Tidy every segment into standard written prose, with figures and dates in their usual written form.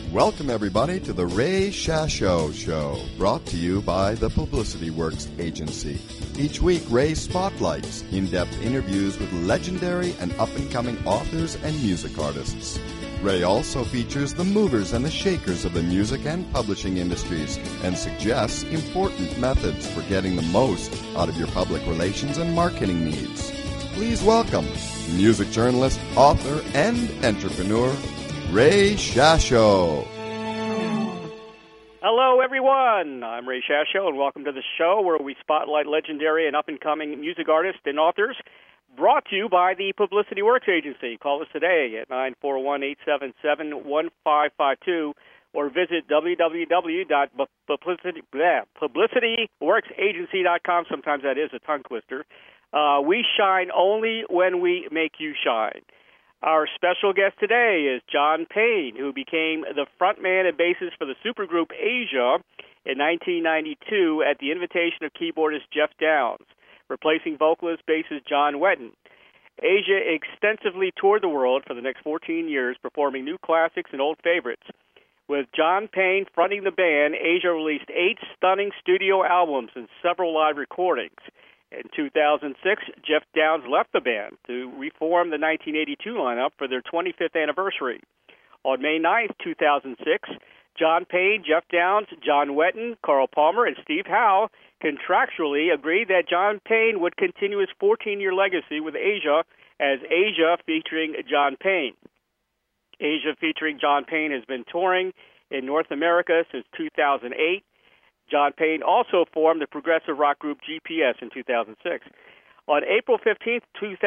Welcome, everybody, to the Ray Shasho Show, brought to you by the Publicity Works Agency. Each week, Ray spotlights in-depth interviews with legendary and up-and-coming authors and music artists. Ray also features the movers and the shakers of the music and publishing industries and suggests important methods for getting the most out of your public relations and marketing needs. Please welcome music journalist, author, and entrepreneur, Ray Shasho. Hello, everyone. I'm Ray Shasho, and welcome to the show where we spotlight legendary and up-and-coming music artists and authors, brought to you by the Publicity Works Agency. Call us today at 941-877-1552 or visit www.publicityworksagency.com. Sometimes that is a tongue twister. We shine only when we make you shine. Our special guest today is John Payne, who became the frontman and bassist for the supergroup Asia in 1992 at the invitation of keyboardist Jeff Downes, replacing vocalist bassist John Wetton. Asia extensively toured the world for the next 14 years, performing new classics and old favorites. With John Payne fronting the band, Asia released 8 stunning studio albums and several live recordings. In 2006, Jeff Downes left the band to reform the 1982 lineup for their 25th anniversary. On May 9th, 2006, John Payne, Jeff Downes, John Wetton, Carl Palmer, and Steve Howe contractually agreed that John Payne would continue his 14-year legacy with Asia as Asia featuring John Payne. Asia featuring John Payne has been touring in North America since 2008. John Payne also formed the progressive rock group GPS in 2006. On April 15,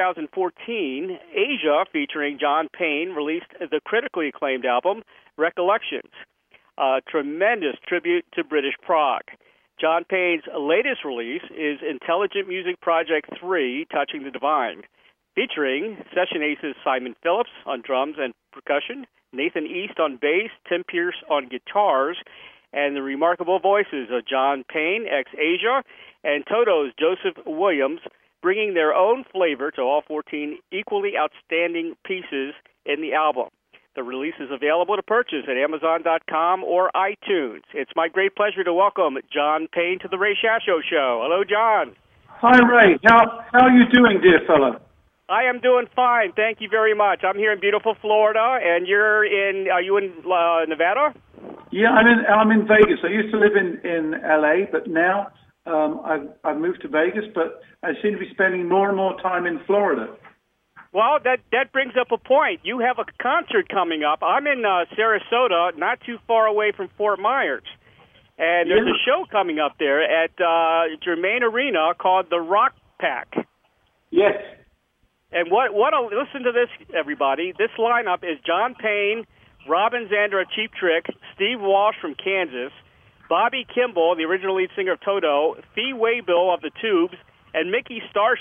2014, Asia, featuring John Payne, released the critically acclaimed album, Recollections, a tremendous tribute to British prog. John Payne's latest release is Intelligent Music Project 3, Touching the Divine, featuring session aces Simon Phillips on drums and percussion, Nathan East on bass, Tim Pierce on guitars, and the remarkable voices of John Payne, ex-Asia, and Toto's Joseph Williams, bringing their own flavor to all 14 equally outstanding pieces in the album. The release is available to purchase at Amazon.com or iTunes. It's my great pleasure to welcome John Payne to the Ray Shasho Show. Hello, John. Hi, Ray. How are you doing, dear fellow? I am doing fine. Thank you very much. I'm here in beautiful Florida, and are you in Nevada? Yeah, I'm in Vegas. I used to live in LA, but now I've moved to Vegas, but I seem to be spending more and more time in Florida. Well, that brings up a point. You have a concert coming up. I'm in Sarasota, not too far away from Fort Myers. And there's a show coming up there at Germain Arena called The Rock Pack. Yes. And listen to this, everybody. This lineup is John Payne, Robin Zander of Cheap Trick, Steve Walsh from Kansas, Bobby Kimball, the original lead singer of Toto, Fee Waybill of the Tubes, and Mickey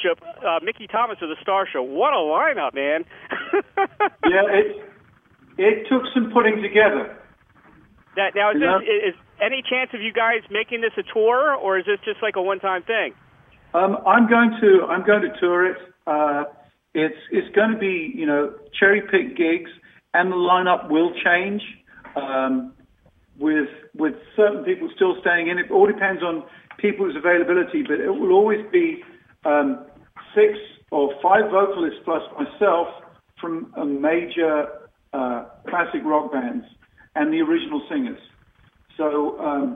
Thomas of the Starship. What a lineup, man! Yeah, it took some putting together. Is any chance of you guys making this a tour, or is this just like a one-time thing? I'm going to tour it. It's going to be cherry pick gigs. And the lineup will change with certain people still staying in. It all depends on people's availability, but it will always be 6 or 5 vocalists plus myself from a major classic rock bands and the original singers. So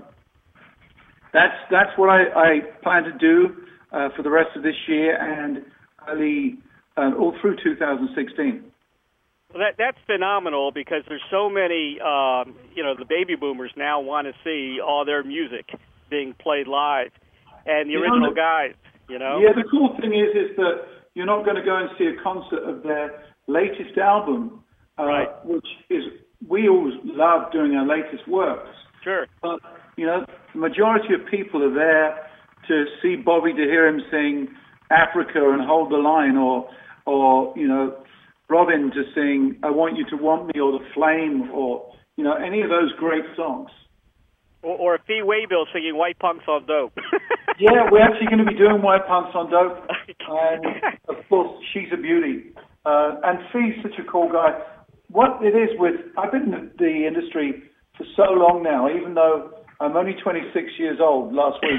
that's what I plan to do for the rest of this year and all through 2016. Well, that's phenomenal because there's so many, the baby boomers now want to see all their music being played live, and the original guys, Yeah, the cool thing is that you're not going to go and see a concert of their latest album, right. Which is, we always love doing our latest works. Sure. But, the majority of people are there to see Bobby, to hear him sing Africa and Hold the Line, or Robin to sing I Want You to Want Me, or The Flame, or, any of those great songs. Or Fee Waybill singing White Punks on Dope. Yeah, we're actually going to be doing White Punks on Dope. And, of course, she's a beauty. And Fee's such a cool guy. What it is I've been in the industry for so long now, even though I'm only 26 years old last week,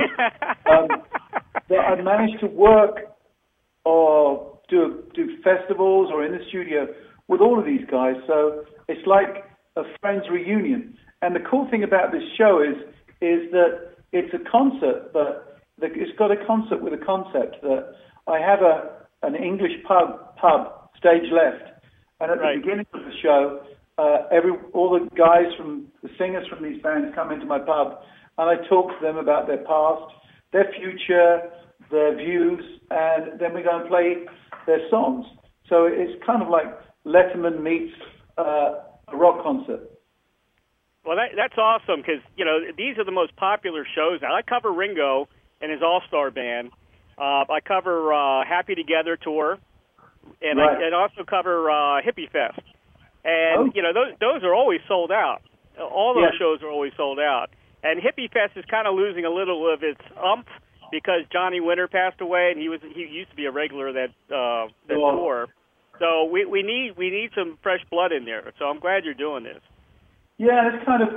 that I've managed to work or do festivals or in the studio with all of these guys. So it's like a friends reunion. And the cool thing about this show is that it's a concert, but it's got a concert with a concept. That I have an English pub stage left, and at the beginning of the show, all the guys the singers from these bands come into my pub, and I talk to them about their past, their future, their views, and then we go and play their songs. So it's kind of like Letterman meets a rock concert. Well, that's awesome because, these are the most popular shows now. I cover Ringo and his All-Star Band. I cover Happy Together Tour, and I also cover Hippie Fest. And, those are always sold out. All those shows are always sold out. And Hippie Fest is kind of losing a little of its umph because Johnny Winter passed away, and he used to be a regular of that tour. So we need some fresh blood in there. So I'm glad you're doing this. Yeah, it's kind of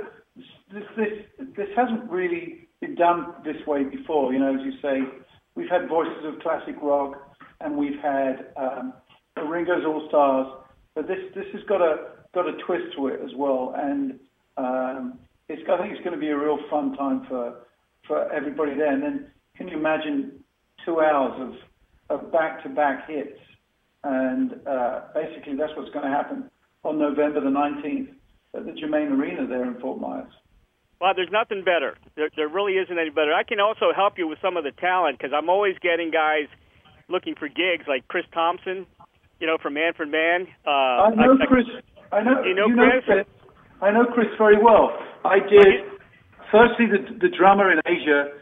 this hasn't really been done this way before. As you say, we've had Voices of Classic Rock, and we've had Ringo's All Stars, but this has got a twist to it as well, and I think it's going to be a real fun time for everybody there. And then, can you imagine 2 hours of back-to-back hits? And basically, that's what's going to happen on November the 19th. At the Germain Arena there in Fort Myers. Well, there's nothing better. There really isn't any better. I can also help you with some of the talent because I'm always getting guys looking for gigs like Chris Thompson, from Manfred Mann. I know Chris. I know. You know Chris? I know Chris very well. I did. Firstly, the drummer in Asia,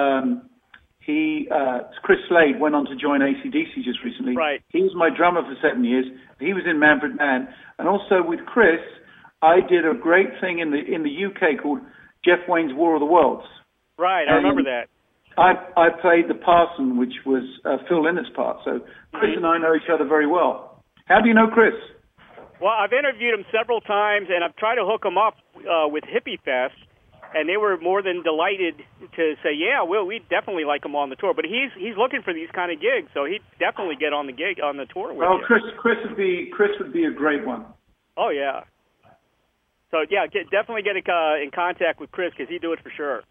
Chris Slade, went on to join AC/DC just recently. Right. He was my drummer for 7 years. He was in Manfred Mann, and also with Chris, I did a great thing in the UK called Jeff Wayne's War of the Worlds. Right, I remember that. I played the parson, which was Phil Lynnett's part. So Chris and I know each other very well. How do you know Chris? Well, I've interviewed him several times, and I've tried to hook him up with Hippie Fest, and they were more than delighted to say, yeah, we'd definitely like him on the tour. But he's looking for these kind of gigs, so he'd definitely get on the tour with you. Chris would be a great one. Oh, yeah. So, yeah, definitely get in contact with Chris because he'd do it for sure.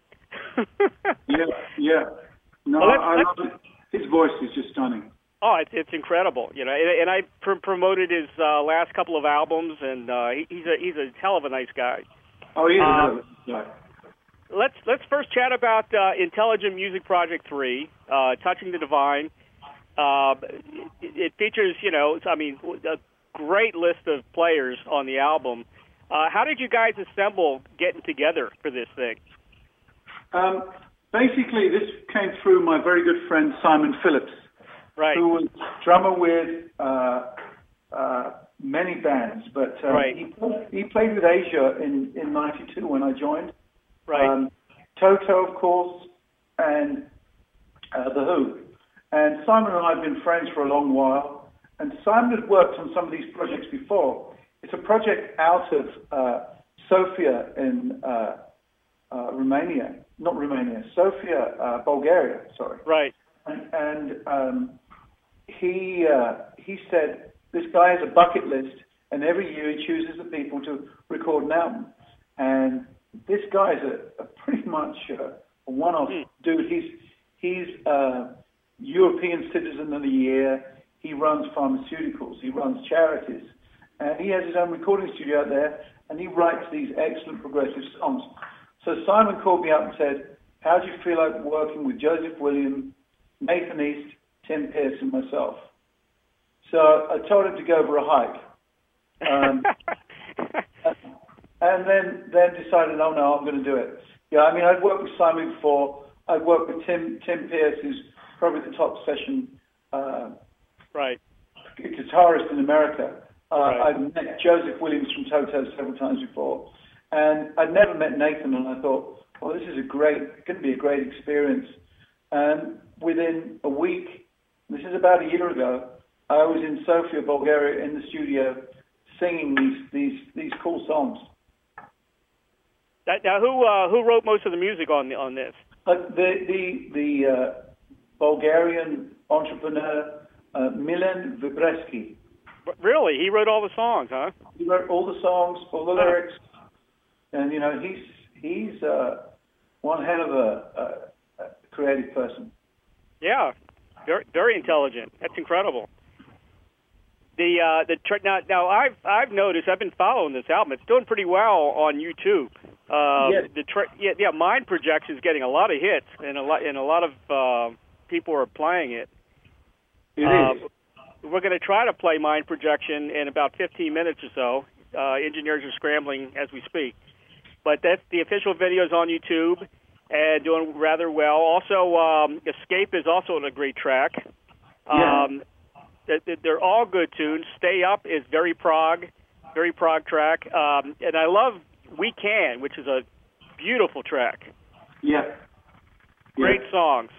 Yeah. No, I love it. His voice is just stunning. Oh, it's incredible, And I promoted his last couple of albums, and he's a hell of a nice guy. Oh, he is a nice guy. Let's first chat about Intelligent Music Project 3, Touching the Divine. It features, a great list of players on the album. How did you guys assemble getting together for this thing? Basically, this came through my very good friend Simon Phillips, who was drummer with many bands, but he played with Asia in '92 when I joined. Toto, of course, and The Who. And Simon and I have been friends for a long while, and Simon had worked on some of these projects before. It's a project out of Sofia in Sofia, Bulgaria, sorry. Right. And he said this guy has a bucket list, and every year he chooses the people to record an album. And this guy's a pretty much a one-off dude. He's European Citizen of the Year. He runs pharmaceuticals. He runs charities. And he has his own recording studio out there, and he writes these excellent progressive songs. So Simon called me up and said, how do you feel like working with Joseph Williams, Nathan East, Tim Pierce, and myself? So I told him to go for a hike. And then decided, oh, no, I'm going to do it. Yeah, I've worked with Simon before. I've worked with Tim Pierce, who's probably the top session guitarist in America. I've met Joseph Williams from Toto several times before. And I'd never met Nathan, and I thought, well, this is going to be a great experience. And within a week, this is about a year ago, I was in Sofia, Bulgaria, in the studio, singing these cool songs. Now, who wrote most of the music on this? The Bulgarian entrepreneur Milan Vibreski. Really, he wrote all the songs, huh? He wrote all the songs, all the lyrics, and he's one hell of a creative person. Yeah, very, very intelligent. That's incredible. Now I've noticed, I've been following this album. It's doing pretty well on YouTube. Yes. Mind Projection is getting a lot of hits, and a lot of people are playing it. It is. We're going to try to play Mind Projection in about 15 minutes or so. Engineers are scrambling as we speak. But that's the official videos on YouTube and doing rather well. Also, Escape is also a great track. Yeah. They're all good tunes. Stay Up is very prog track. And I love We Can, which is a beautiful track. Yeah. Great songs.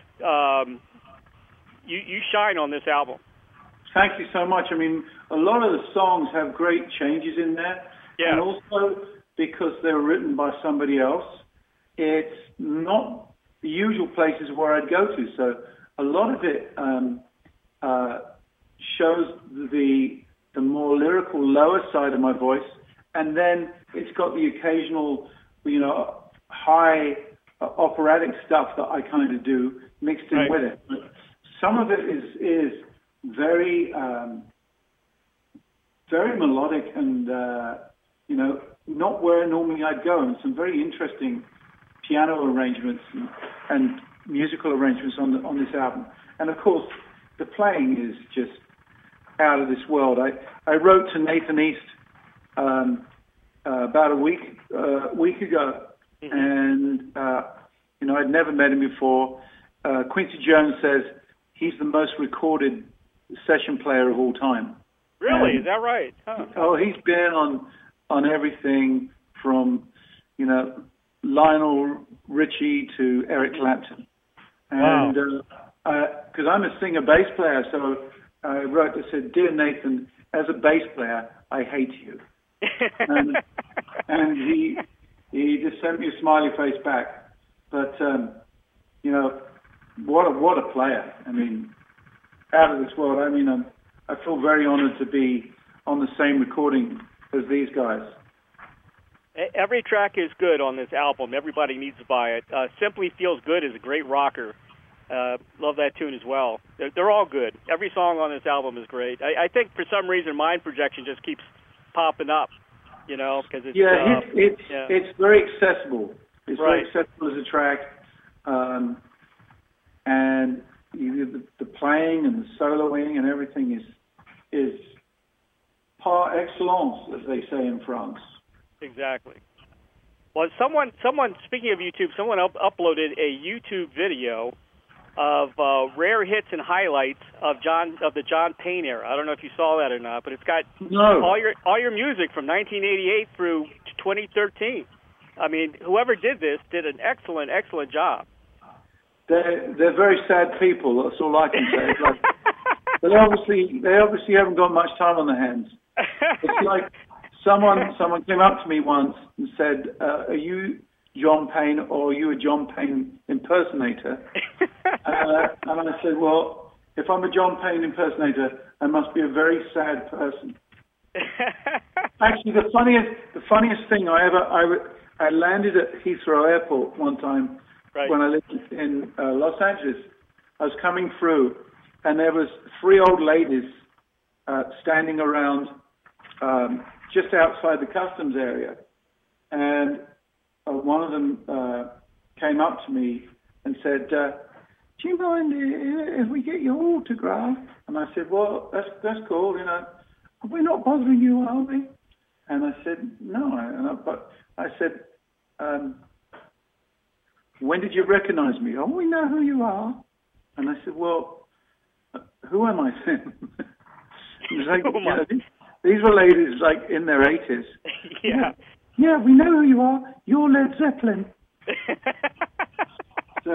You shine on this album. Thank you so much. I mean, a lot of the songs have great changes in there. Yeah. And also, because they're written by somebody else, it's not the usual places where I'd go to. So a lot of it shows the more lyrical, lower side of my voice. And then it's got the occasional, high operatic stuff that I kind of do mixed in with it. But some of it is very, very melodic and, not where normally I'd go. And some very interesting piano arrangements and musical arrangements on this album. And of course, the playing is just out of this world. I wrote to Nathan East about a week ago, and I'd never met him before. Quincy Jones says he's the most recorded session player of all time. Really? Is that right? Huh. Oh, he's been on everything from Lionel Richie to Eric Clapton. And because I'm a singer bass player, so I wrote and said, "Dear Nathan, as a bass player, I hate you." and he just sent me a smiley face back. But what a player! I mean, out of this world. I mean, I feel very honored to be on the same recording as these guys. Every track is good on this album. Everybody needs to buy it. Simply Feels Good is a great rocker. Love that tune as well. They're all good. Every song on this album is great. I think for some reason Mind Projection just keeps popping up, because it's... it's very accessible. It's right. Very accessible as a track. And the playing and the soloing and everything is par excellence, as they say in France. Exactly. Well, someone speaking of YouTube, someone uploaded a YouTube video of rare hits and highlights of the John Payne era. I don't know if you saw that or not, but it's got all your music from 1988 through 2013. I mean, whoever did this did an excellent job. They're very sad people. That's all I can say. It's like, they obviously haven't got much time on their hands. It's like someone came up to me once and said, "Are you John Payne or are you a John Payne impersonator?" And I said, "Well, if I'm a John Payne impersonator, I must be a very sad person." Actually, the funniest thing I landed at Heathrow Airport one time when I lived in Los Angeles. I was coming through, and there was 3 old ladies standing around just outside the customs area, and one of them came up to me and said, "Do you mind if we get your autograph?" And I said, "Well, that's cool, We're not bothering you, are we?" And I said, "No." But I said, "When did you recognize me?" "Oh, we know who you are." And I said, "Well, who am I then?" These were ladies in their 80s. Yeah. Yeah, we know who you are. You're Led Zeppelin. So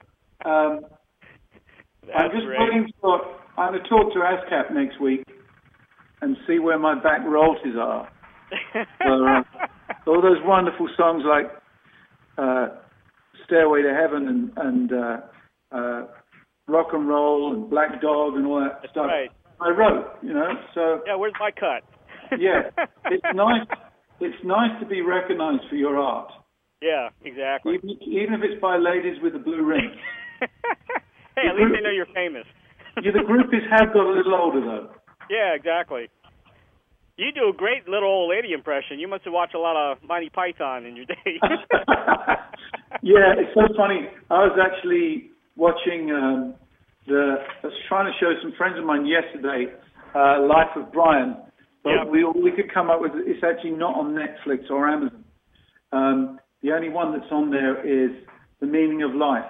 I'm just waiting I'm going to talk to ASCAP next week and see where my back royalties are. So, all those wonderful songs like Stairway to Heaven and Rock and Roll and Black Dog and all that stuff. Right. I wrote, so. Yeah, where's my cut? Yeah, it's nice. It's nice to be recognized for your art. Yeah, exactly. Even if it's by ladies with the blue ring. Hey, at least they know you're famous. The groupies have got a little older, though. Yeah, exactly. You do a great little old lady impression. You must have watched a lot of Monty Python in your day. Yeah, it's so funny. I was actually watching I was trying to show some friends of mine yesterday, Life of Brian. But we could come up with, it's actually not on Netflix or Amazon. The only one that's on there is The Meaning of Life.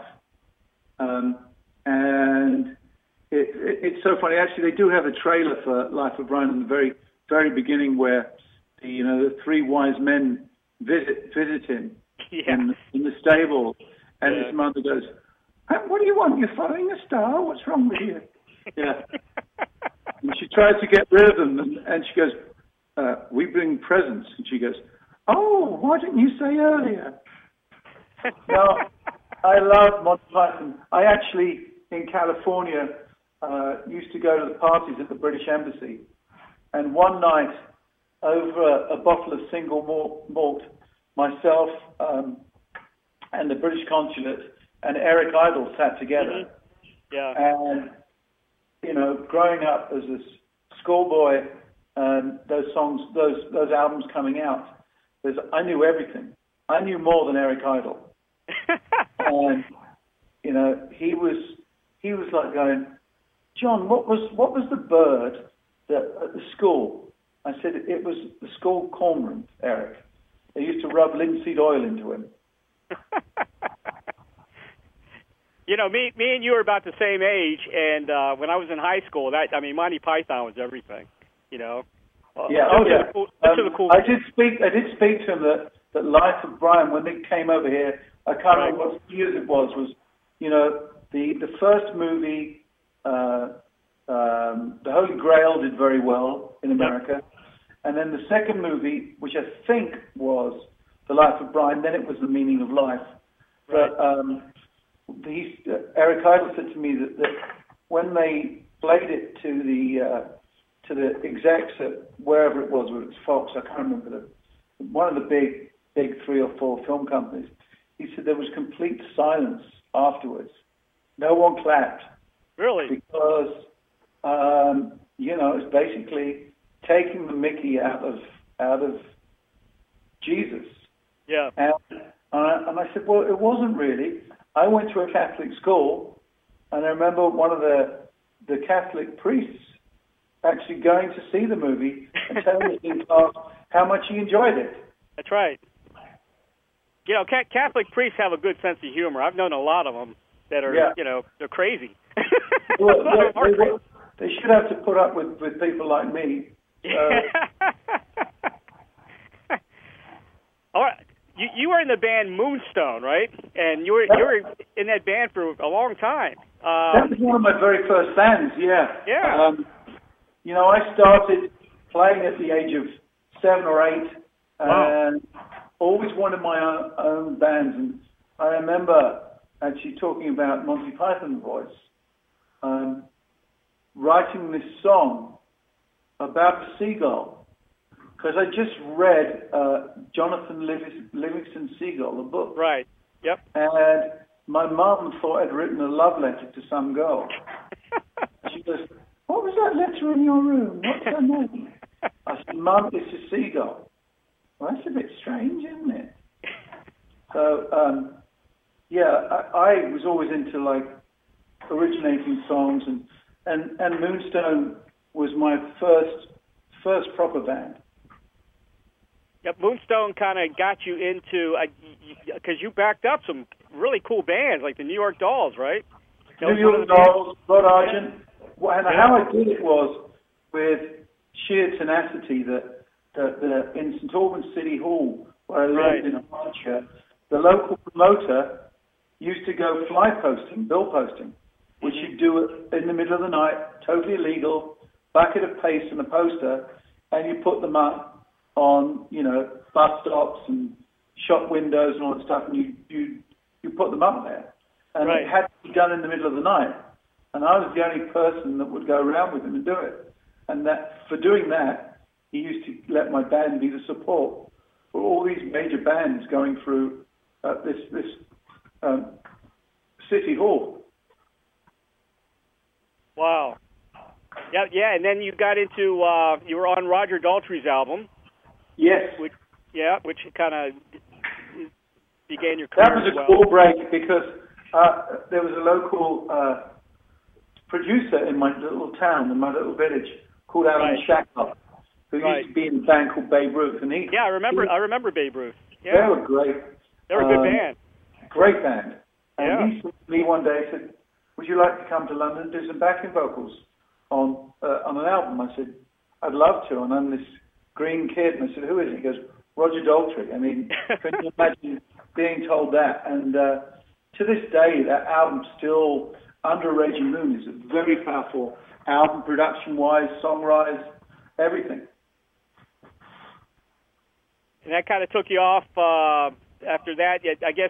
And it's so funny. Actually, they do have a trailer for Life of Brian in the very, very beginning where the three wise men visit him in the stable. And his mother goes, "What do you want? You're following a star? What's wrong with you?" Yeah. And she tries to get rid of them, and she goes, "We bring presents." And she goes, "Oh, why didn't you say earlier?" No, I love Monty Python. I actually, in California, used to go to the parties at the British Embassy. And one night, over a bottle of single malt, myself and the British consulate and Eric Idle sat together. Mm-hmm. Yeah. And growing up as a schoolboy, those songs, those albums coming out, I knew everything. I knew more than Eric Idle. And he was like going, "John, what was the bird that at the school?" I said, "It was the school cormorant, Eric. They used to rub linseed oil into him." Me and you are about the same age, and when I was in high school, Monty Python was everything. Yeah. Cool. I did speak to him that Life of Brian, when they came over here, I can't remember what years it was the first movie, The Holy Grail did very well in America. Yep. And then the second movie, which I think was The Life of Brian, then it was The Meaning of Life. Right. But Eric Idle said to me that when they played it to the execs at wherever it was, whether it was Fox, I can't remember, one of the big 3 or 4 film companies, he said there was complete silence afterwards. No one clapped. Really? Because, it's basically taking the mickey out of Jesus. Yeah. And I said, well, it wasn't really. I went to a Catholic school, and I remember one of the Catholic priests actually going to see the movie and telling us in class how much he enjoyed it. That's right. Catholic priests have a good sense of humor. I've known a lot of them that are, they're crazy. Well, they should have to put up with people like me. All right. You were in the band Moonstone, right? And you were in that band for a long time. That was one of my very first bands, yeah. Yeah. I started playing at the age of 7 or 8, and always wanted my own bands. And I remember actually talking about Monty Python voice, writing this song about the seagull, because I just read Jonathan Livingston Seagull, the book. Right. Yep. And my mum thought I'd written a love letter to some girl. She goes, "What was that letter in your room? What's her name?" I said, "Mum, it's a seagull." Well, that's a bit strange, isn't it? So, I was always into originating songs, and Moonstone was my first proper band. Yep, Moonstone kind of got you into, because you backed up some really cool bands like the New York Dolls, right? New York Dolls, Rod Argent. And how I did it was with sheer tenacity that in St. Albans City Hall, where I lived in Hertfordshire, the local promoter used to go fly posting, bill posting, which you'd do in the middle of the night, totally illegal, back at a pace and a poster, and you put them up on, bus stops and shop windows and all that stuff, and you put them up there. And Right. it had to be done in the middle of the night. And I was the only person that would go around with him and do it. And that for doing that, he used to let my band be the support for all these major bands going through this city hall. Wow. Yeah, and then you got into you were on Roger Daltrey's album. Yes. Which kind of began your That career was as a well. cool break because there was a local producer in my little town, in my little village, called Alan Right. Shacklock, who used to be in a band called Babe Ruth. And I remember Babe Ruth. Yeah. They were great. They were a good band. Great band. And Yeah. he said to me one day, he said, would you like to come to London and do some backing vocals on an album? I said, I'd love to. And I'm this green kid. And I said, who is it? He goes, Roger Daltrey. I mean, can you imagine being told that? And to this day, that album still, Under a Raging Moon, is a very powerful album, production-wise, song-wise, everything. And that kind of took you off after that. I guess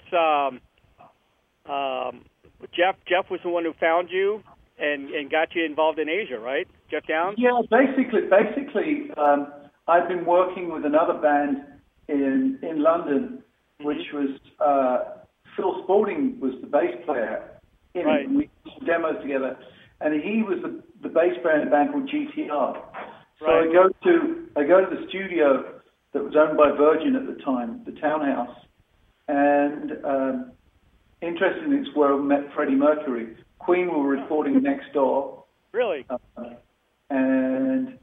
Jeff was the one who found you and got you involved in Asia, right? Jeff Downs? Yeah, basically, I've been working with another band in London, which was Phil Spalding was the bass player in Right. it. And we did some demos together, and he was the bass player in a band called GTR. So Right. I go to the studio that was owned by Virgin at the time, the Townhouse, and interestingly, it's where I met Freddie Mercury. Queen were recording next door. Really? And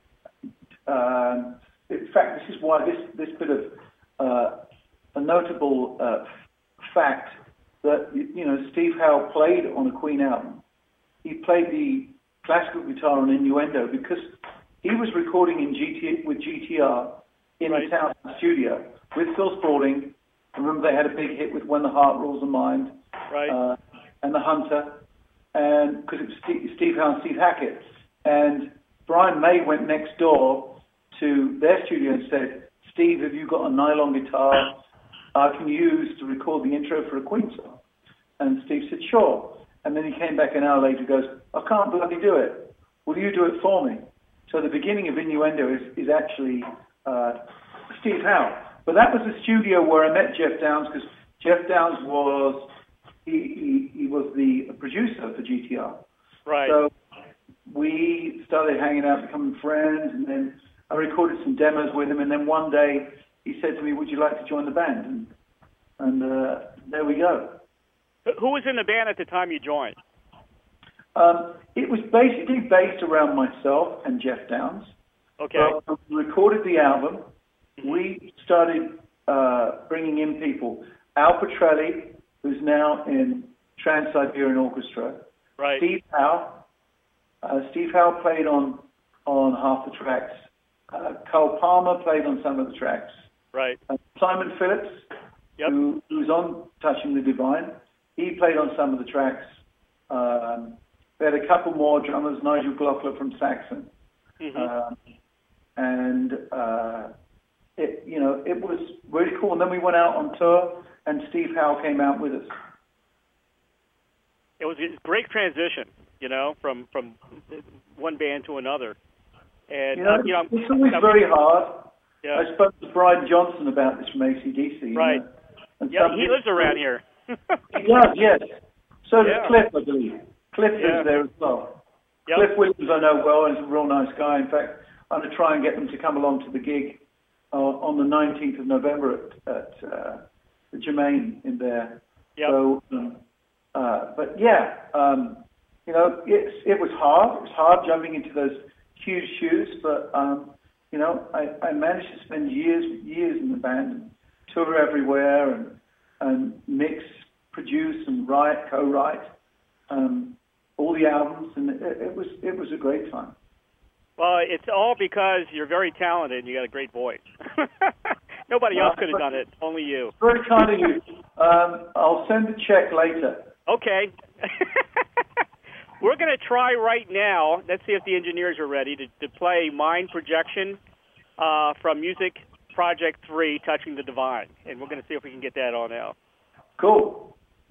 in fact, this is why this bit of a notable fact that Steve Howe played on a Queen album. He played the classical guitar on Innuendo because he was recording with GTR in Right. the town studio with Phil Spalding. Remember, they had a big hit with When the Heart Rules the Mind, Right. and The Hunter, and because it was Steve Howe and Steve Hackett. And Brian May went next door to their studio and said, Steve, have you got a nylon guitar I can use to record the intro for a Queen song? And Steve said, sure. And then he came back an hour later and goes, I can't bloody do it. Will you do it for me? So the beginning of Innuendo is actually Steve Howe. But that was the studio where I met Jeff Downs, because Jeff Downs was he was the producer for GTR. Right. So we started hanging out, becoming friends, and then I recorded some demos with him. And then one day he said to me, "Would you like to join the band?" And there we go. Who was in the band at the time you joined? It was basically based around myself and Jeff Downs. Okay. But we recorded the album. We started bringing in people. Al Petrelli, who's now in Trans-Siberian Orchestra. Right. Steve Howe. Steve Howe played on half the tracks. Carl Palmer played on some of the tracks. Right. Simon Phillips, Yep. who was on Touching the Divine, he played on some of the tracks. We had a couple more drummers, Nigel Glockler from Saxon. It was really cool. And then we went out on tour, and Steve Howe came out with us. It was a great transition, from one band to another. And it's always very hard. Yeah. I spoke to Brian Johnson about this from AC/DC. Right. And Yeah, he lives around here. He does, yes. So does Yeah. Cliff, I believe. Cliff Yeah. lives there as well. Yep. Cliff Williams I know well, and he's a real nice guy. In fact, I'm going to try and get them to come along to the gig on the 19th of November at the Germain in there. Yep. So, but yeah, it was hard. It was hard jumping into those huge shoes, but I managed to spend years in the band and tour everywhere and mix, produce, and write, co-write all the albums, and it was a great time. Well, it's all because you're very talented and you got a great voice. Nobody else could have done it, only you. Very kind of you. I'll send the check later. Okay. We're going to try right now, let's see if the engineers are ready, to play Mind Projection from Music Project 3, Touching the Divine. And we're going to see if we can get that on now. Cool.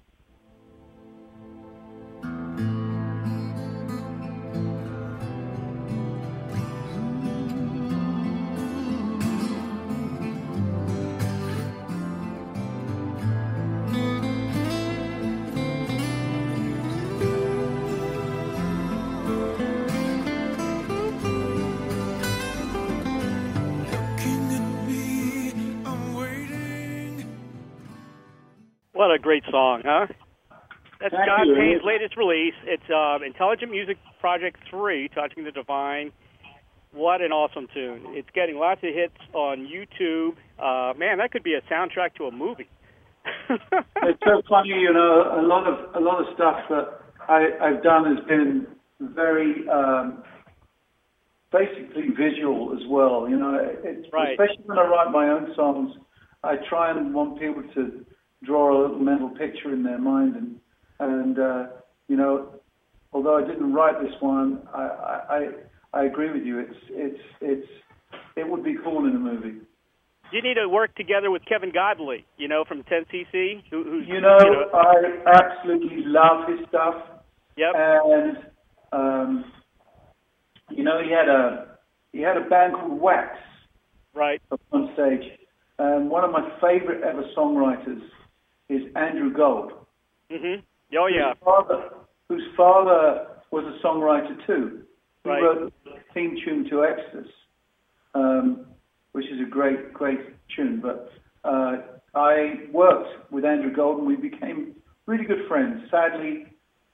What a great song, huh? That's Thank John you. Payne's latest release. It's Intelligent Music Project 3, Touching the Divine. What an awesome tune. It's getting lots of hits on YouTube. Man, that could be a soundtrack to a movie. It's so funny, you know, a lot of stuff that I've done has been very basically visual as well. You know, Right. Especially when I write my own songs, I try and want people to draw a little mental picture in their mind, and you know, although I didn't write this one, I agree with you. It would be cool in a movie. You need to work together with Kevin Godley, you know, from 10cc. Who's, I absolutely love his stuff. Yep. And you know, he had a band called Wax. Right. Up on stage. And one of my favorite ever songwriters is Andrew Gold. Mm-hmm. Oh, yeah. Whose father was a songwriter too. He Right. wrote the theme tune to Exodus, which is a great tune. But I worked with Andrew Gold and we became really good friends. Sadly,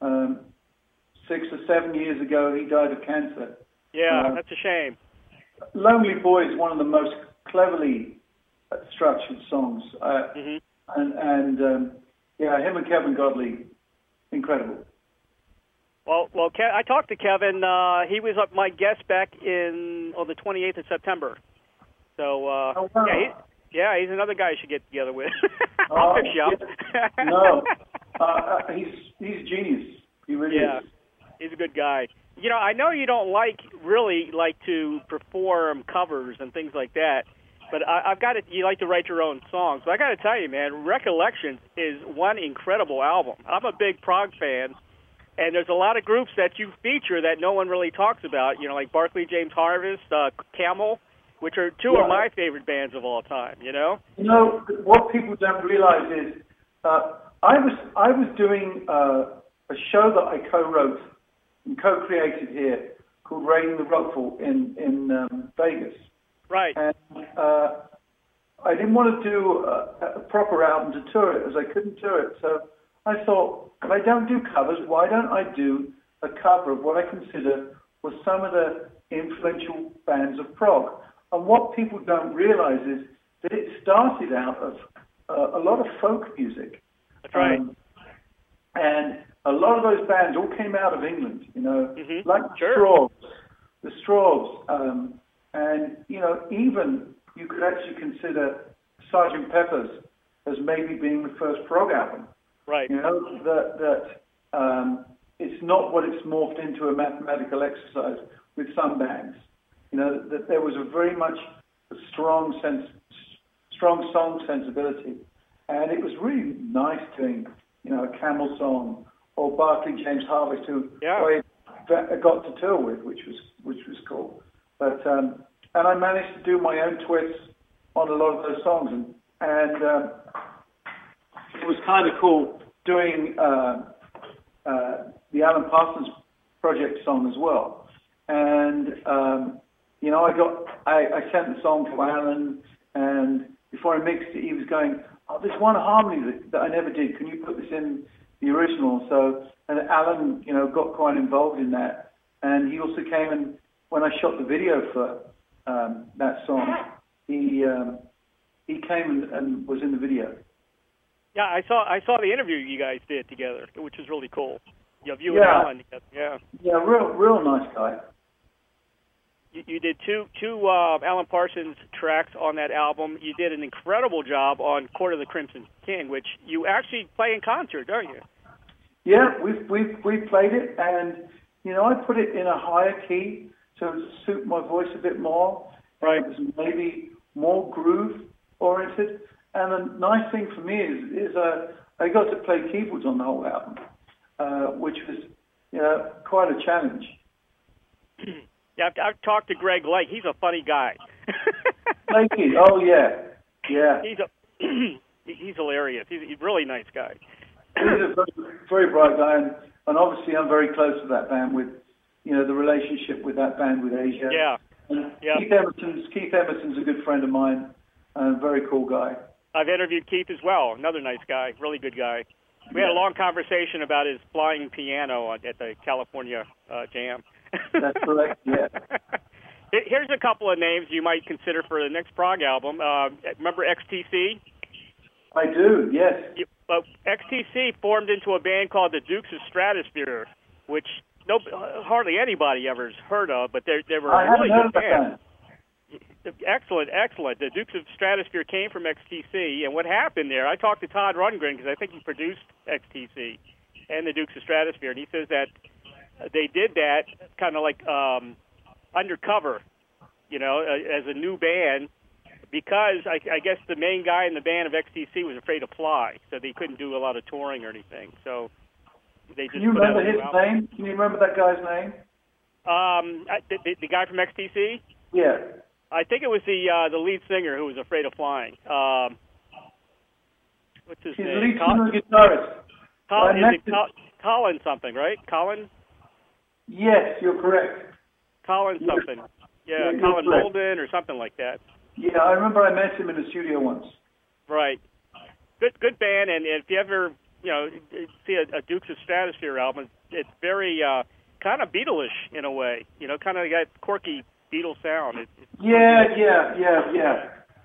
6 or 7 years ago, he died of cancer. Yeah, that's a shame. Lonely Boy is one of the most cleverly structured songs. Yeah, him and Kevin Godley, incredible. Well, I talked to Kevin. He was my guest back on the 28th of September. So, oh, wow. he's another guy you should get together with. I'll fix you up. No, he's a genius. He really is. He's a good guy. You know, I know you don't really like to perform covers and things like that, but you like to write your own songs. But I got to tell you, man, Recollections is one incredible album. I'm a big prog fan, and there's a lot of groups that you feature that no one really talks about, you know, like Barclay James Harvest, Camel, which are two of my favorite bands of all time, you know? You know, what people don't realize is I was doing a show that I co-wrote and co-created here called Raiding the Rockfall in Vegas. Right. And I didn't want to do a proper album to tour it, as I couldn't tour it. So I thought, if I don't do covers, why don't I do a cover of what I consider was some of the influential bands of prog? And what people don't realize is that it started out of a lot of folk music. That's right. And a lot of those bands all came out of England, you know, like the Strawbs. And, you know, even you could actually consider Sgt. Pepper's as maybe being the first prog album. Right. You know, that it's not what it's morphed into a mathematical exercise with some bands. You know, that there was a very much a strong song sensibility. And it was really nice doing, you know, a Camel song or Barclay James Harvest, who I got to tour with, which was cool. But and I managed to do my own twists on a lot of those songs, and it was kind of cool doing the Alan Parsons Project song as well. And you know, I sent the song to Alan, and before I mixed it, he was going, "Oh, there's one harmony that I never did. Can you put this in the original?" So, and Alan, you know, got quite involved in that, and he also came and when I shot the video for that song, he came and was in the video. Yeah, I saw the interview you guys did together, which was really cool. You and Alan together. Yeah, real nice guy. You did two Alan Parsons tracks on that album. You did an incredible job on Court of the Crimson King, which you actually play in concert, don't you? Yeah, we've played it, and you know, I put it in a higher key so to suit my voice a bit more. Right. It was maybe more groove oriented. And the nice thing for me is I got to play keyboards on the whole album, which was quite a challenge. Yeah, I've talked to Greg Lake. He's a funny guy. Lakey, oh yeah. He's hilarious. He's a really nice guy. He's a very, very bright guy, and obviously I'm very close to that band with, the relationship with that band with Asia. Yeah. Yeah. Keith Emerson's a good friend of mine, and a very cool guy. I've interviewed Keith as well. Another nice guy, really good guy. We had a long conversation about his flying piano at the California Jam. That's correct, yeah. Here's a couple of names you might consider for the next prog album. Remember XTC? I do, yes. XTC formed into a band called the Dukes of Stratosphere, which hardly anybody ever's heard of, but they were a really good band. Excellent. The Dukes of Stratosphere came from XTC, and what happened there, I talked to Todd Rundgren, because I think he produced XTC and the Dukes of Stratosphere, and he says that they did that kind of like undercover, as a new band, because I guess the main guy in the band of XTC was afraid to fly, so they couldn't do a lot of touring or anything. So they just. Can you remember his name? Can you remember that guy's name? The guy from XTC? Yeah. I think it was the lead singer who was afraid of flying. What's his name? He's the lead singer and guitarist. Colin something, right? Colin? Yes, you're correct. Colin something. Yeah, Colin Molden or something like that. Yeah, I remember I met him in the studio once. Right. Good band, and if you ever, see a Dukes of Stratosphere album, it's very kind of Beatles-ish in a way. Kind of got quirky Beatles sound. Yeah.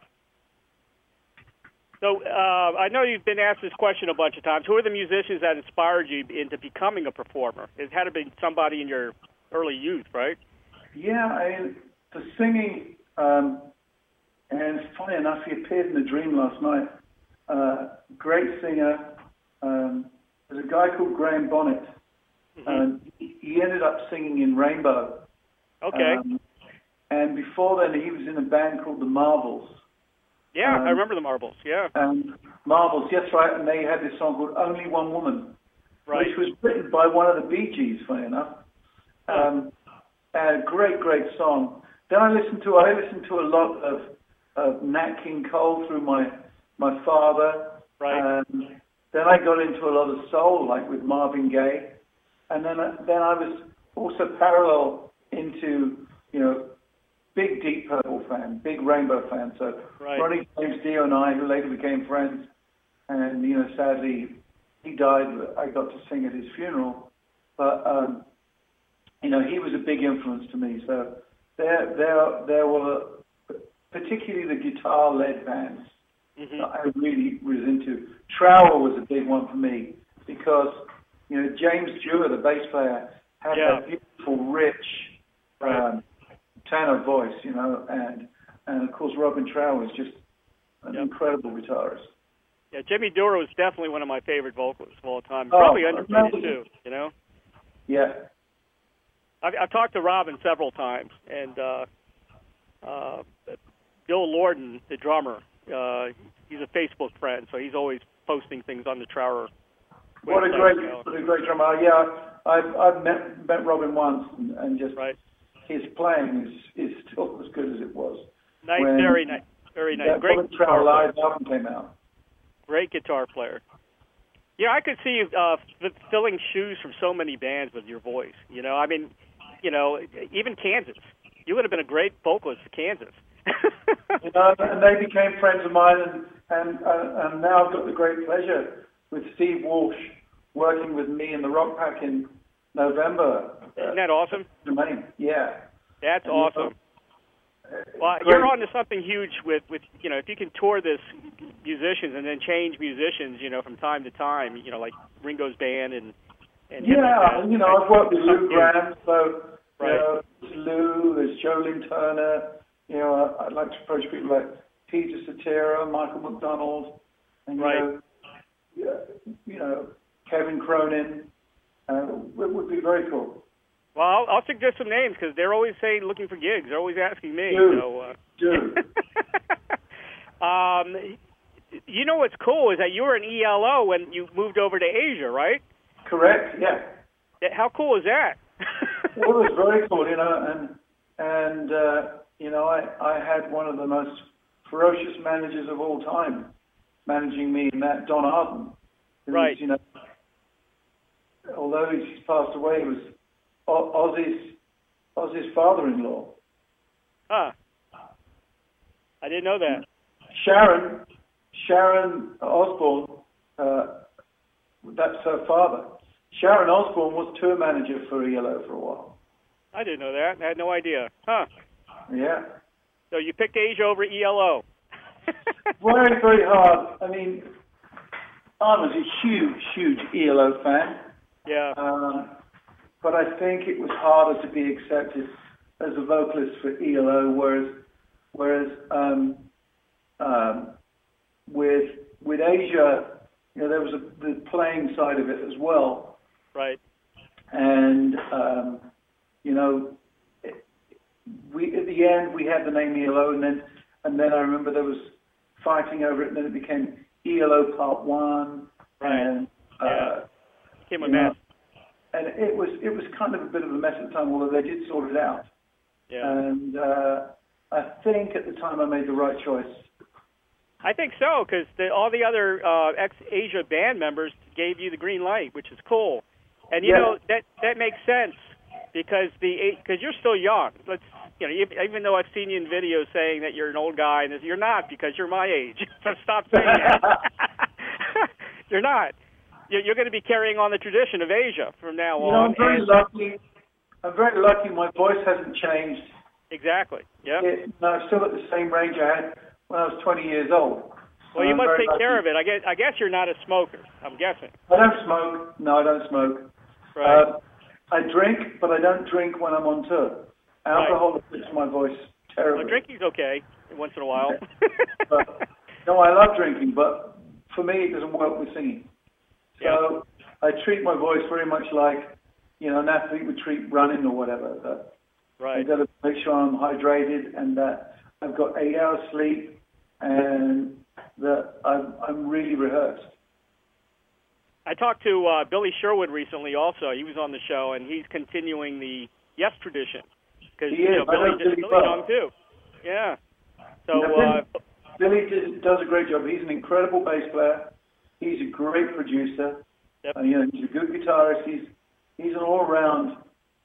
So I know you've been asked this question a bunch of times. Who are the musicians that inspired you into becoming a performer? It had to be somebody in your early youth, right? Yeah, the singing, and funny enough, he appeared in a dream last night. Great singer. There's a guy called Graham Bonnet. He ended up singing in Rainbow. Okay. And before then, he was in a band called the Marvels. Yeah, I remember the Marvels, yeah. Marvels, yes, right, and they had this song called Only One Woman, right. Which was written by one of the Bee Gees, funny enough. And a great song. Then I listened to a lot of Nat King Cole through my father. Right. Then I got into a lot of soul, like with Marvin Gaye. And then I was also parallel into, big Deep Purple fan, big Rainbow fan. So right. Ronnie James Dio and I, who later became friends, and sadly he died. I got to sing at his funeral, but he was a big influence to me. So there were particularly the guitar-led bands that I really was into. Trower was a big one for me because James Dewar, the bass player, had that beautiful, rich. Tenor voice, and of course Robin Trower was just an incredible guitarist. Yeah, Jimmy Dore was definitely one of my favorite vocalists of all time. Probably underrated too, Yeah. I've talked to Robin several times, and Bill Lorden, the drummer, he's a Facebook friend, so he's always posting things on the Trower. What a great drummer! Yeah, I've met Robin once, and just. Right. His playing is still as good as it was. Nice, very nice. Great guitar live album came out. Great guitar player. Yeah, I could see you filling shoes from so many bands with your voice. Even Kansas. You would have been a great vocalist for Kansas. And they became friends of mine, and now I've got the great pleasure with Steve Walsh working with me in the Rock Pack in November. Isn't that awesome? Yeah. That's awesome. Well, you're on to something huge with if you can tour this musicians and then change musicians, from time to time, like Ringo's band and I've worked with Lou Gramm, so there's Lou, there's Joe Lynn Turner, I'd like to approach people like Peter Cetera, Michael McDonald, and Kevin Cronin. It would be very cool. Well, I'll suggest some names because they're always looking for gigs. They're always asking me. Dude. You know what's cool is that you were an ELO when you moved over to Asia, right? Correct. Yeah. How cool is that? It was very cool, and I had one of the most ferocious managers of all time managing me in that, Don Arden. Right. Was, although he's passed away, he was Ozzy's father-in-law. Huh. I didn't know that. Sharon Osbourne, that's her father. Sharon Osbourne was tour manager for ELO for a while. I didn't know that. I had no idea. Huh. Yeah. So you picked Asia over ELO. Very, very hard. I mean, I was a huge ELO fan. Yeah. But I think it was harder to be accepted as a vocalist for ELO, whereas with Asia, there was the playing side of it as well. Right. And at the end we had the name ELO, and then I remember there was fighting over it, and then it became ELO Part 1. Right. And became a mess. And it was kind of a bit of a mess at the time, although they did sort it out. Yeah. And I think at the time I made the right choice. I think so, because all the other ex-Asia band members gave you the green light, which is cool. And that makes sense because you're still young. Even though I've seen you in videos saying that you're an old guy, and you're not, because you're my age. So stop saying that. You're not. You're going to be carrying on the tradition of Asia from now on. I'm very lucky. I'm very lucky. My voice hasn't changed. Exactly. Yeah. I'm still at the same range I had when I was 20 years old. Well, you must take care of it. I guess you're not a smoker. I'm guessing. I don't smoke. No, I don't smoke. Right. I drink, but I don't drink when I'm on tour. Alcohol affects my voice terribly. Well, drinking's okay once in a while. No, I love drinking, but for me it doesn't work with singing. So I treat my voice very much like, an athlete would treat running or whatever. Right. I've got to make sure I'm hydrated and that I've got 8 hours sleep and that I'm really rehearsed. I talked to Billy Sherwood recently also. He was on the show, and he's continuing the Yes tradition. Because Billy's young too. Yeah. So Billy does a great job. He's an incredible bass player. He's a great producer. Yep. He's a good guitarist. He's an all-around,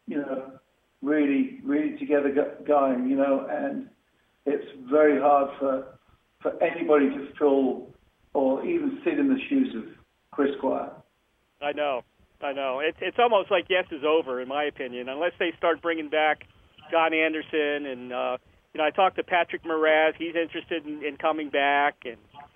really, really together guy. And it's very hard for anybody to fill or even sit in the shoes of Chris Squire. I know. It's almost like Yes is over, in my opinion, unless they start bringing back John Anderson. And, I talked to Patrick Moraz. He's interested in coming back. And,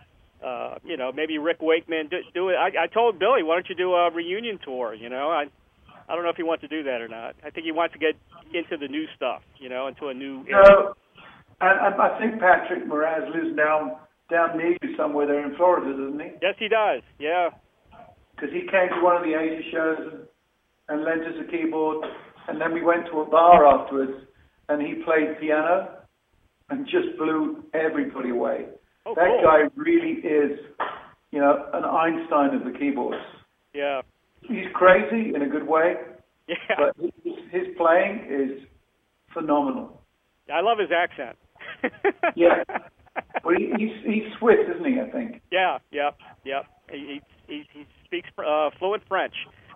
maybe Rick Wakeman. Do it. I told Billy, why don't you do a reunion tour? I don't know if he wants to do that or not. I think he wants to get into the new stuff, into a new era. No, I think Patrick Moraz lives down near you somewhere there in Florida, doesn't he? Yes, he does. Yeah. Because he came to one of the Asia shows and lent us a keyboard, and then we went to a bar afterwards, and he played piano and just blew everybody away. Oh, that cool. guy really is, an Einstein of the keyboards. Yeah. He's crazy in a good way, yeah. but his playing is phenomenal. I love his accent. Yeah. Well, he's Swiss, isn't he, I think? Yeah. He speaks fluent French.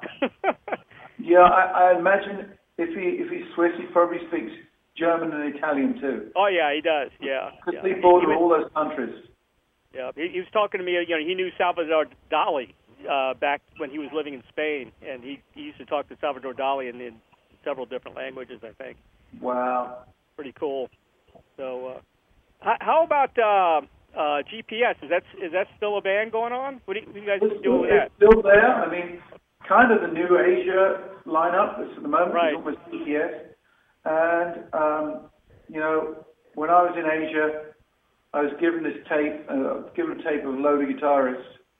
Yeah, I imagine if he's Swiss, he probably speaks German and Italian too. Oh yeah, he does. Yeah. Because they border all those countries. Yeah, he was talking to me. He knew Salvador Dali back when he was living in Spain, and he used to talk to Salvador Dali in several different languages, I think. Wow. Pretty cool. So, how about GPS? Is that still a band going on? What are you guys doing with that? It's still there. I mean, kind of the new Asia lineup at the moment right. is almost GPS. And, when I was in Asia, I was given this tape, given a tape of a load of guitarists.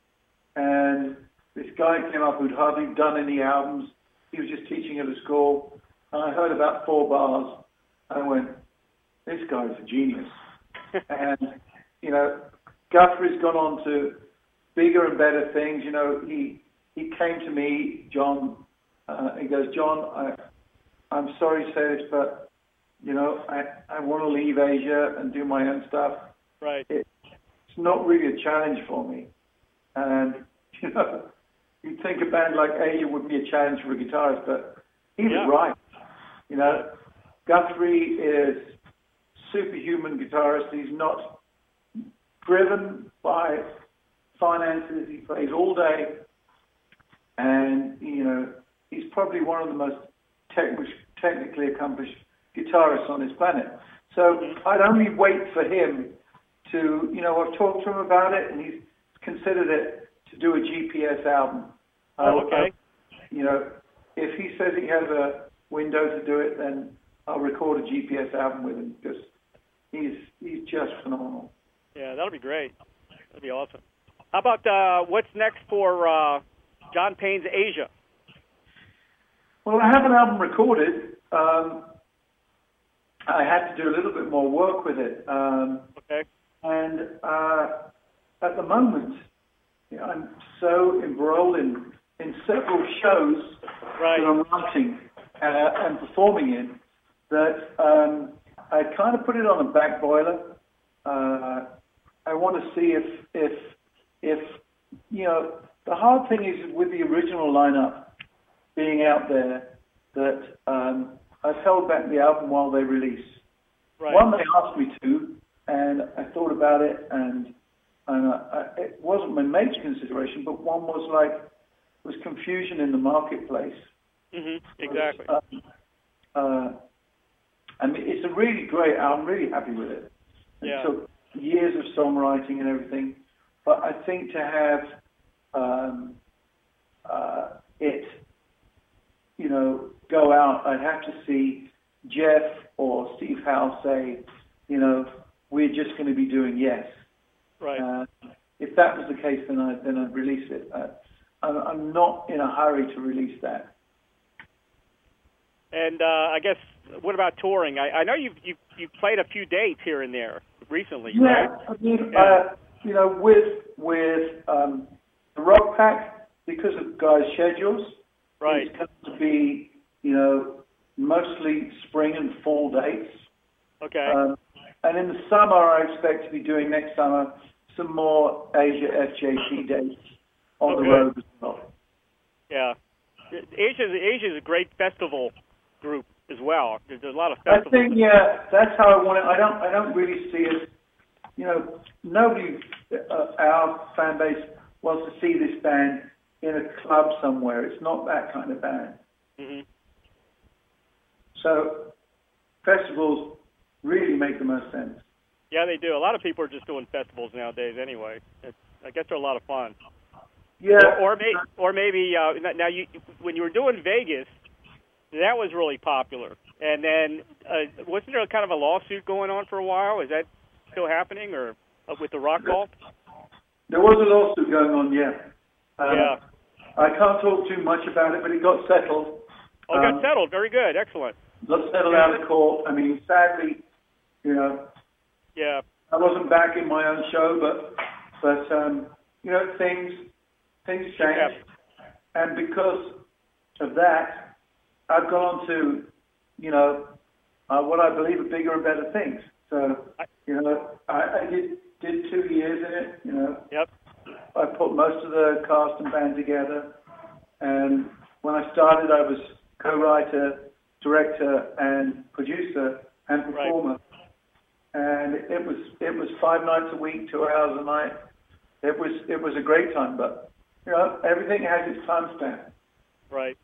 And this guy came up who'd hardly done any albums. He was just teaching at a school. And I heard about 4 bars. And I went, this guy's a genius. And, Guthrie's gone on to bigger and better things. You know, he came to me, John. He goes, John, I'm sorry to say this, but you know, I want to leave Asia and do my own stuff. Right. It's not really a challenge for me. And you know, you'd think a band like Asia would be a challenge for a guitarist, but he was right. You know, Guthrie is superhuman guitarist. He's not driven by finances. He plays all day, and you know, he's probably one of the most technically accomplished guitarist on this planet. So I'd only wait for him to, you know, I've talked to him about it, and he's considered it to do a GPS album. Okay. You know, if he says he has a window to do it, then I'll record a GPS album with him, because he's just phenomenal. Yeah, that'll be great. That'll be awesome. How about what's next for John Payne's Asia? Well, I have an album recorded. I had to do a little bit more work with it. Okay. And at the moment, you know, I'm so embroiled in several shows that I'm writing and performing in that I kind of put it on a back boiler. I want to see if you know, the hard thing is with the original lineup being out there that I've held back the album while they release. Right. One, they asked me to, and I thought about it, and it wasn't my major consideration, but one was like, was confusion in the marketplace. Exactly. I mean, it's a really great album. I'm really happy with it. It took years of songwriting and everything, but I think to have it, you know, go out, I'd have to see Jeff or Steve Howe say, you know, we're just going to be doing Yes. Right. If that was the case, then I'd release it. I'm not in a hurry to release that. And I guess, what about touring? I know you've played a few dates here and there recently. Yeah, right? I mean, you know, with the Rock Pack, because of guys' schedules, right, it's going to be, you know, mostly spring and fall dates. Okay. And in the summer, I expect to be doing next summer some more Asia FJC dates on the road as well. Yeah. Asia is a great festival group as well. There's a lot of festivals. I think, yeah, that's how I want it. I don't really see it. You know, nobody, our fan base wants to see this band in a club somewhere. It's not that kind of band. Mm-hmm. So festivals really make the most sense. Yeah, they do. A lot of people are just doing festivals nowadays anyway. I guess they're a lot of fun. Yeah. Or maybe now when you were doing Vegas, that was really popular. And then wasn't there kind of a lawsuit going on for a while? Is that still happening, or with the Rock Vault? There was a lawsuit going on, yeah. Yeah. I can't talk too much about it, but it got settled. Oh, it got settled. Very good. Excellent. Got settled out of court. I mean, sadly, you know. Yeah. I wasn't back in my own show, but you know, things changed, and because of that, I've gone to, you know, what I believe are bigger and better things. So, you know, I did 2 years in it. You know. Yep. I put most of the cast and band together, and when I started, I was co-writer, director, and producer and performer. Right. And it was 5 nights a week, 2 hours a night. It was a great time, but you know, everything has its time span. Right.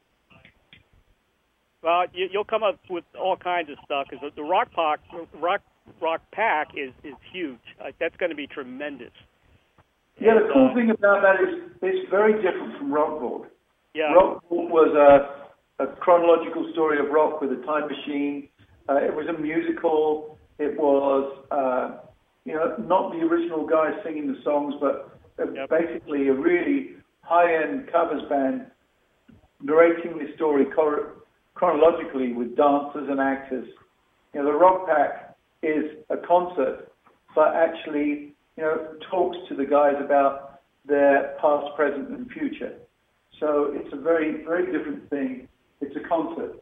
Well, you'll come up with all kinds of stuff, because the Rock Pack is huge. That's going to be tremendous. Yeah, the cool thing about that is it's very different from Rock Vault. Yeah. Rock Vault was a chronological story of rock with a time machine. It was a musical. It was, you know, not the original guys singing the songs, but basically a really high-end covers band narrating the story chronologically with dancers and actors. You know, the Rock Pack is a concert, but actually talks to the guys about their past, present, and future. So it's a very, very different thing. It's a concert.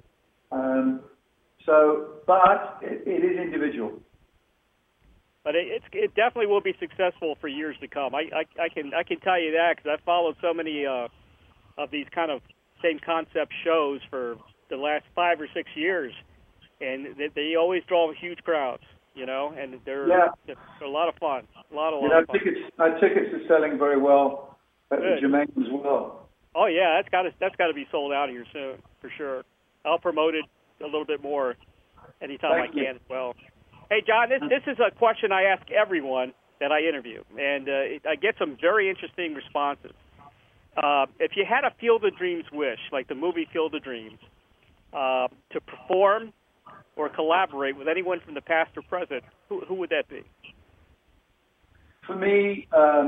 But it is individual. But it definitely will be successful for years to come. I can tell you that because I've followed so many of these kind of same concept shows for the last 5 or 6 years, and they always draw huge crowds, and they're a lot of fun. A lot of fun. Tickets are selling very well at the Germain as well. Oh yeah, that's got to be sold out here soon for sure. I'll promote it a little bit more anytime I can as well. Hey John, this is a question I ask everyone that I interview, and I get some very interesting responses. If you had a Field of Dreams wish, like the movie Field of Dreams, to perform or collaborate with anyone from the past or present, who would that be? For me,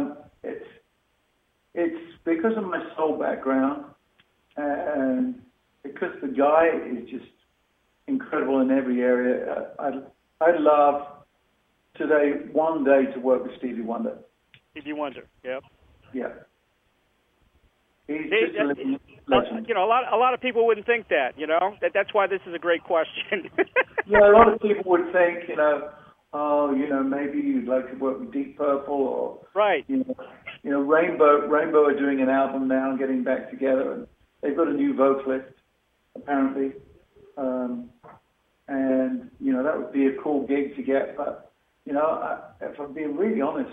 it's because of my soul background, and because the guy is just incredible in every area. I'd love one day to work with Stevie Wonder. Stevie Wonder, yep. Yeah. He's just a legend. A lot of people wouldn't think that. That's why this is a great question. Yeah, a lot of people would think, maybe you'd like to work with Deep Purple or right. Rainbow are doing an album now and getting back together, and they've got a new vocalist apparently, and that would be a cool gig to get. But if I'm being really honest,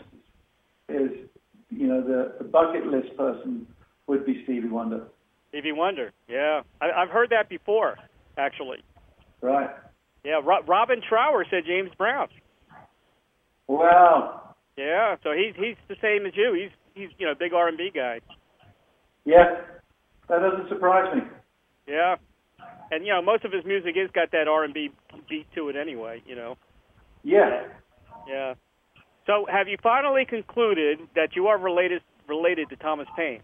the bucket list person would be Stevie Wonder. Stevie Wonder, yeah, I've heard that before, actually. Right. Yeah, Robin Trower said James Brown. Wow. Yeah, so he's the same as you. He's a big R&B guy. Yeah, that doesn't surprise me. Yeah, and most of his music has got that R&B beat to it anyway. Yeah. Yeah. So, have you finally concluded that you are related to Thomas Paine?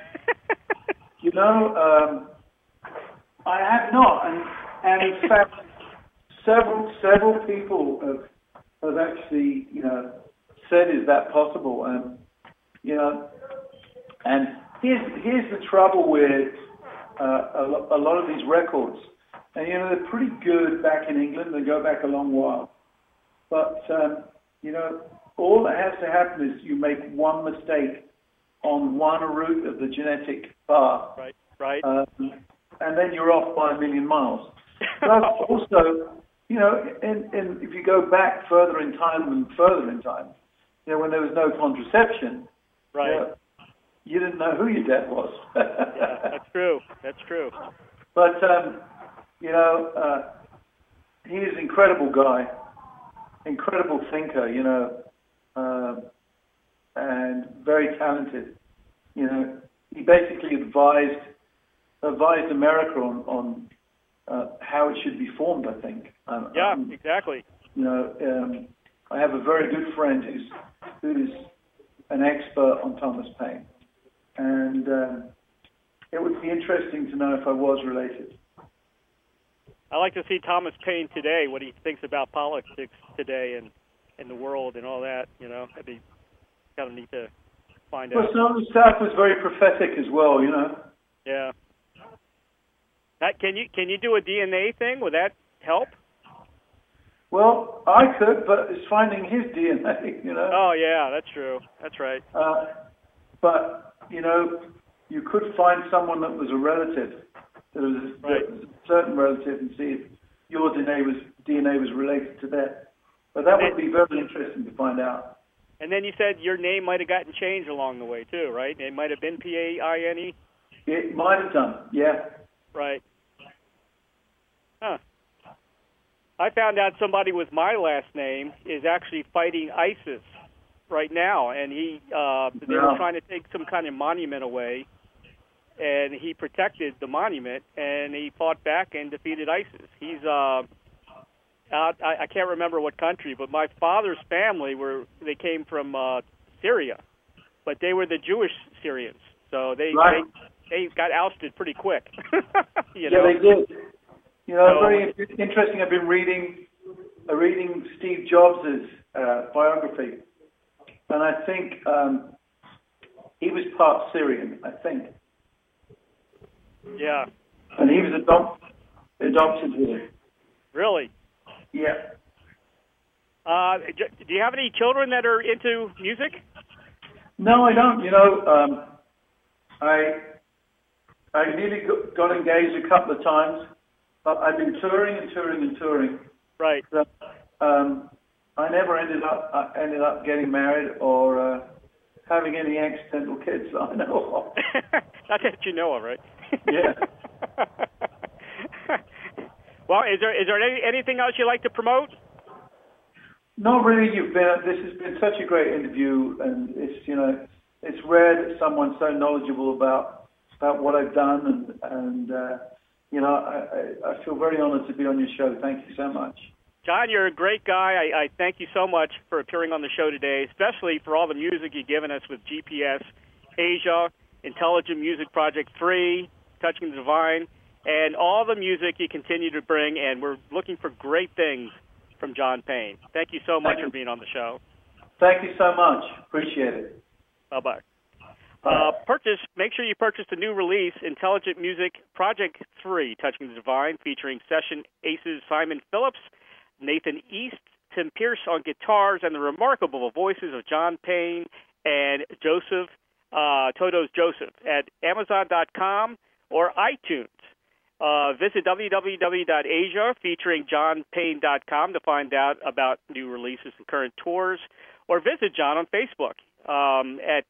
I have not, and in fact, several people have actually, said, "Is that possible?" And and here's the trouble with a lot of these records, and they're pretty good back in England. They go back a long while, but all that has to happen is you make one mistake on one route of the genetic path, right, and then you're off by a million miles. But also, and if you go back further in time, when there was no contraception, right, you didn't know who your dad was. Yeah, that's true. That's true. But he is an incredible guy, incredible thinker, and very talented. He basically advised America on how it should be formed, I think. Exactly. I have a very good friend who's an expert on Thomas Paine, and it would be interesting to know if I was related. I like to see Thomas Paine today, what he thinks about politics today and in the world and all that. That'd be kind of neat to find out. Well, some of the stuff was very prophetic as well, Yeah. Can you do a DNA thing? Would that help? Well, I could, but it's finding his DNA, Oh, yeah, that's true. That's right. But, you could find someone that was a relative, that was a certain relative, and see if your DNA was related to that. But that would be very interesting to find out. And then you said your name might have gotten changed along the way, too, right? It might have been Paine? It might have done, yeah. Right. Huh. I found out somebody with my last name is actually fighting ISIS right now, and they were trying to take some kind of monument away, and he protected the monument, and he fought back and defeated ISIS. He's I can't remember what country, but my father's family they came from Syria, but they were the Jewish Syrians, so they got ousted pretty quick. Yeah, they did. Very interesting. I've been reading Steve Jobs' biography, and I think he was part Syrian, I think. Yeah. And he was adopted here. Really? Yeah. Do you have any children that are into music? No, I don't. I nearly got engaged a couple of times, but I've been touring. Right. So, I never ended up getting married or having any accidental kids that I know of. Not that you know of, right? Yeah. Well, is there anything else you'd like to promote? Not really. This has been such a great interview, and it's rare that someone's so knowledgeable about what I've done, and I feel very honored to be on your show. Thank you so much. John, you're a great guy. I thank you so much for appearing on the show today, especially for all the music you've given us with GPS, Asia, Intelligent Music Project 3, Touching the Divine, and all the music you continue to bring, and we're looking for great things from John Payne. Thank you so much for being on the show. Thank you so much. Appreciate it. Bye-bye. Make sure you purchase the new release, Intelligent Music Project 3, Touching the Divine, featuring session aces Simon Phillips, Nathan East, Tim Pierce on guitars, and the remarkable voices of John Payne and Toto's Joseph at Amazon.com or iTunes. Visit www.asia featuring johnpayne.com to find out about new releases and current tours, or visit John on Facebook at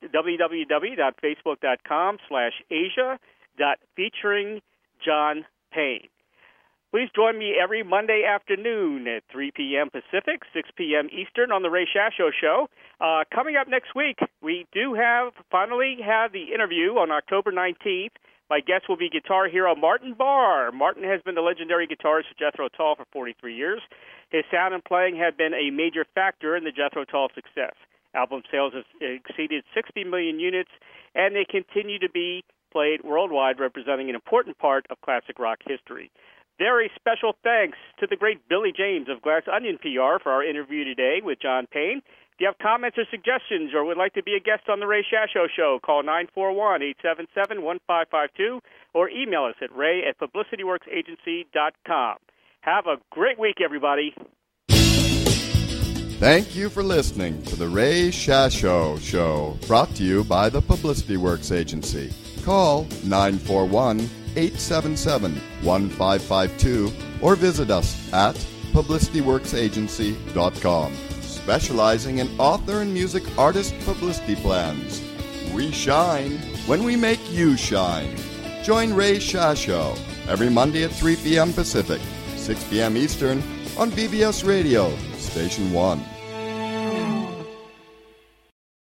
www.facebook.com/asia.featuring-John-Payne. Please join me every Monday afternoon at 3 p.m. Pacific, 6 p.m. Eastern on the Ray Shasho Show. Coming up next week, we do finally have the interview on October 19th. My guest will be guitar hero Martin Barre. Martin has been the legendary guitarist for Jethro Tull for 43 years. His sound and playing have been a major factor in the Jethro Tull success. Album sales have exceeded 60 million units, and they continue to be played worldwide, representing an important part of classic rock history. Very special thanks to the great Billy James of Glass Onion PR for our interview today with John Payne. If you have comments or suggestions or would like to be a guest on the Ray Shasho Show, call 941-877-1552 or email us at ray@publicityworksagency.com. Have a great week, everybody. Thank you for listening to the Ray Shasho Show, brought to you by the Publicity Works Agency. Call 941-877-1552 or visit us at publicityworksagency.com. Specializing in author and music artist publicity plans. We shine when we make you shine. Join Ray Shasho every Monday at 3 p.m. Pacific, 6 p.m. Eastern on BBS Radio, Station 1.